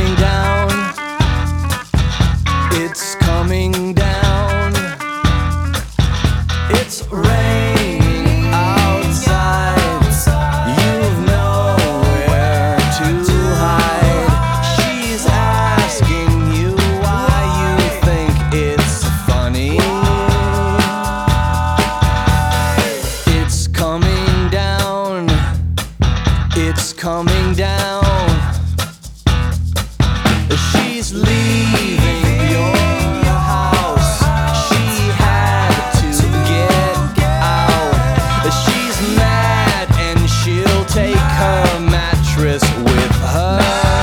coming down. It's coming down. It's raining outside. You've nowhere to hide. She's asking you why you think it's funny. It's coming down. It's coming down. She's leaving your house. She had to get out. She's mad and she'll take her mattress with her.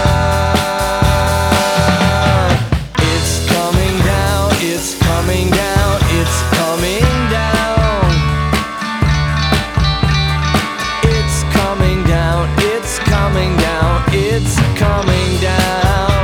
It's coming down. It's coming down. It's coming down. It's coming down. It's coming down. It's coming down.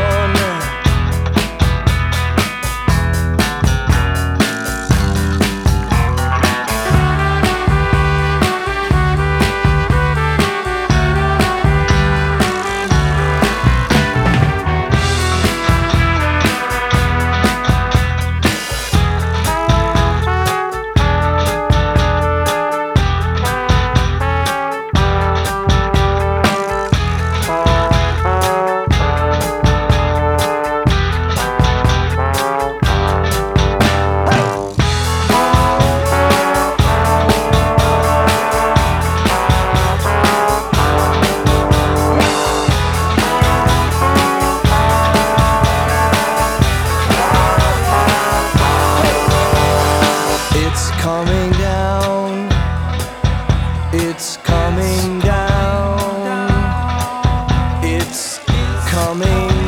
It's coming down. It's coming down. It's coming